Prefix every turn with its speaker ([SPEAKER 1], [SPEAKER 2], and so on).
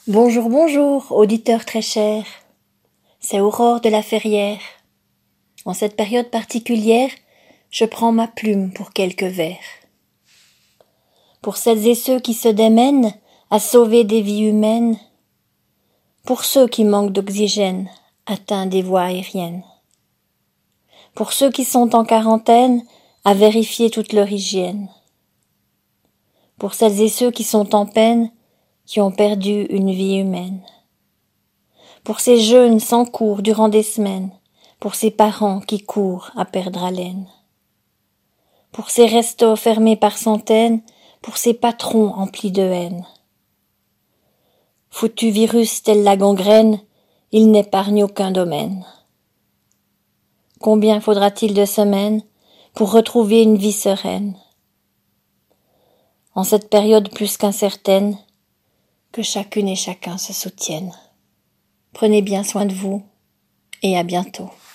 [SPEAKER 1] Bonjour, bonjour, auditeur très cher. C'est Aurore de la Ferrière. En cette période particulière, je prends ma plume pour quelques vers. Pour celles et ceux qui se démènent à sauver des vies humaines, pour ceux qui manquent d'oxygène, atteints des voies aériennes, pour ceux qui sont en quarantaine à vérifier toute leur hygiène, pour celles et ceux qui sont en peine, qui ont perdu une vie humaine, pour ces jeunes sans cours durant des semaines, pour ces parents qui courent à perdre haleine, pour ces restos fermés par centaines, pour ces patrons emplis de haine. Foutu virus tel la gangrène, il n'épargne aucun domaine. Combien faudra-t-il de semaines pour retrouver une vie sereine? En cette période plus qu'incertaine, que chacune et chacun se soutienne. Prenez bien soin de vous et à bientôt.